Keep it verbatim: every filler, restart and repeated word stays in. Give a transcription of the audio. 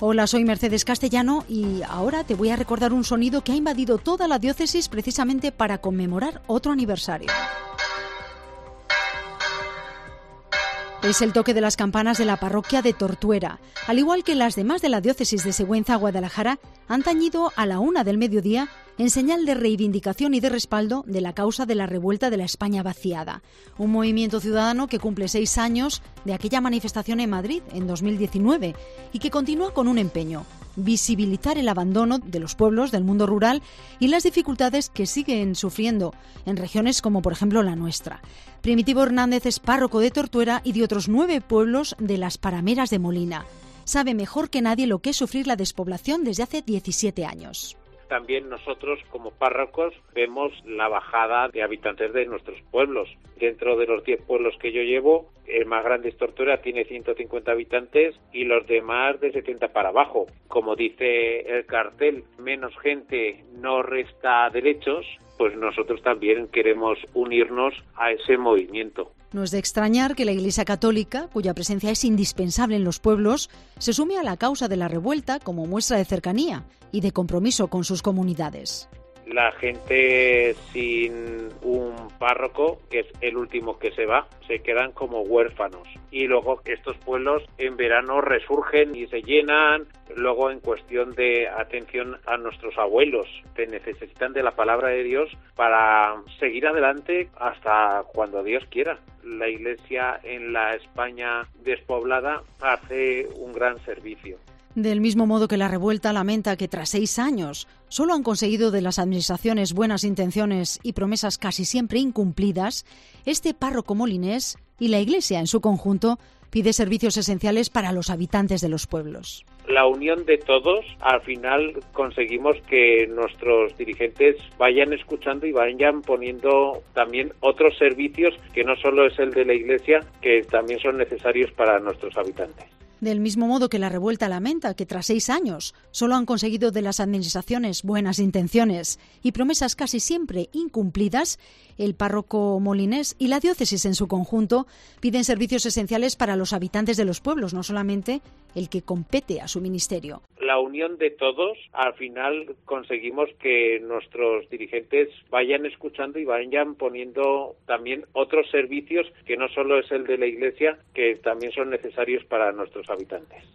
Hola, soy Mercedes Castellano y ahora te voy a recordar un sonido que ha invadido toda la diócesis precisamente para conmemorar otro aniversario. Es el toque de las campanas de la parroquia de Tortuera. Al igual que las demás de la diócesis de Sigüenza, Guadalajara, han tañido a la una del mediodía en señal de reivindicación y de respaldo de la causa de la revuelta de la España vaciada. Un movimiento ciudadano que cumple seis años de aquella manifestación en Madrid en dos mil diecinueve y que continúa con un empeño: visibilizar el abandono de los pueblos del mundo rural y las dificultades que siguen sufriendo en regiones como por ejemplo la nuestra. Primitivo Hernández es párroco de Tortuera y de otros nueve pueblos de las Parameras de Molina. Sabe mejor que nadie lo que es sufrir la despoblación desde hace diecisiete años. También nosotros como párrocos vemos la bajada de habitantes de nuestros pueblos. Dentro de los diez pueblos que yo llevo, el más grande es Tortuera, tiene ciento cincuenta habitantes y los demás de setenta para abajo. Como dice el cartel, menos gente no resta derechos, pues nosotros también queremos unirnos a ese movimiento. No es de extrañar que la Iglesia Católica, cuya presencia es indispensable en los pueblos, se sume a la causa de la revuelta como muestra de cercanía y de compromiso con sus comunidades. La gente sin un párroco, que es el último que se va, se quedan como huérfanos. Y luego estos pueblos en verano resurgen y se llenan. Luego, en cuestión de atención a nuestros abuelos, que necesitan de la palabra de Dios para seguir adelante hasta cuando Dios quiera. La Iglesia en la España despoblada hace un gran servicio. Del mismo modo que la revuelta lamenta que tras seis años solo han conseguido de las administraciones buenas intenciones y promesas casi siempre incumplidas, este párroco molinés y la Iglesia en su conjunto pide servicios esenciales para los habitantes de los pueblos. La unión de todos, al final conseguimos que nuestros dirigentes vayan escuchando y vayan poniendo también otros servicios que no solo es el de la Iglesia, que también son necesarios para nuestros habitantes. Del mismo modo que la revuelta lamenta que tras seis años solo han conseguido de las administraciones buenas intenciones y promesas casi siempre incumplidas, el párroco molinés y la diócesis en su conjunto piden servicios esenciales para los habitantes de los pueblos, no solamente el que compete a su ministerio. La unión de todos, al final conseguimos que nuestros dirigentes vayan escuchando y vayan poniendo también otros servicios que no solo es el de la Iglesia, que también son necesarios para nuestros habitantes.